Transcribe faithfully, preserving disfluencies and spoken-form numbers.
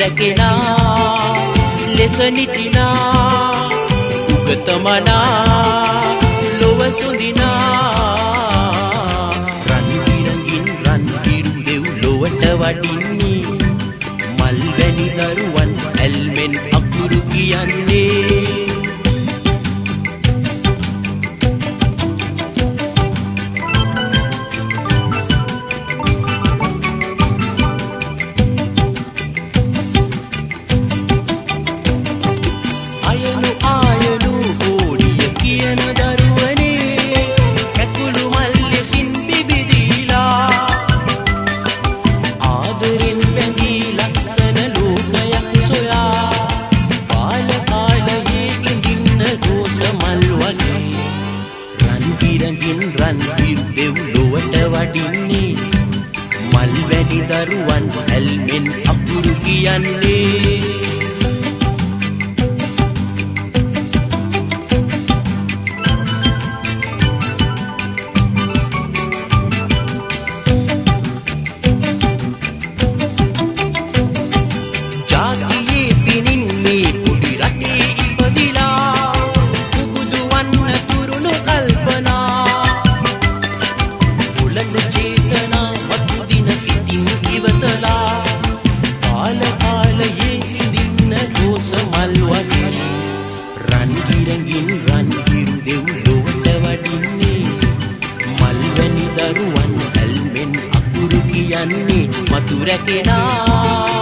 රැකෙනා ලෙස නිතිනා උගතමනා ලොව සුඳිනා රන් ඉරඟින් රන් ඉරු දෙව් ලොවට වඩින්නේ මල් වැනි දරුවන් ඇල්මෙන් අකුරු කියන්නේ මල් වැනි දරුවන් ඇල්මෙන් අකුරු කියන්නේ ජාතියේ පිනින් මේ කුඩි රටේ ඉපදිලා පුබුදු වන්න තුරුණු කල්පනා බුලඳ චේතනා වතු දින සිතින් ඉවතලා කාල කාලයේ ඉඳින්න දෝස මල් වගේ රන් ඉරඟින් රන් ඉරු දෙව් ලොවට වඩින්නේ මල් වැනි දරුවන් ඇල්මෙන් අකුරු කියන්නේ මතු රැකෙනා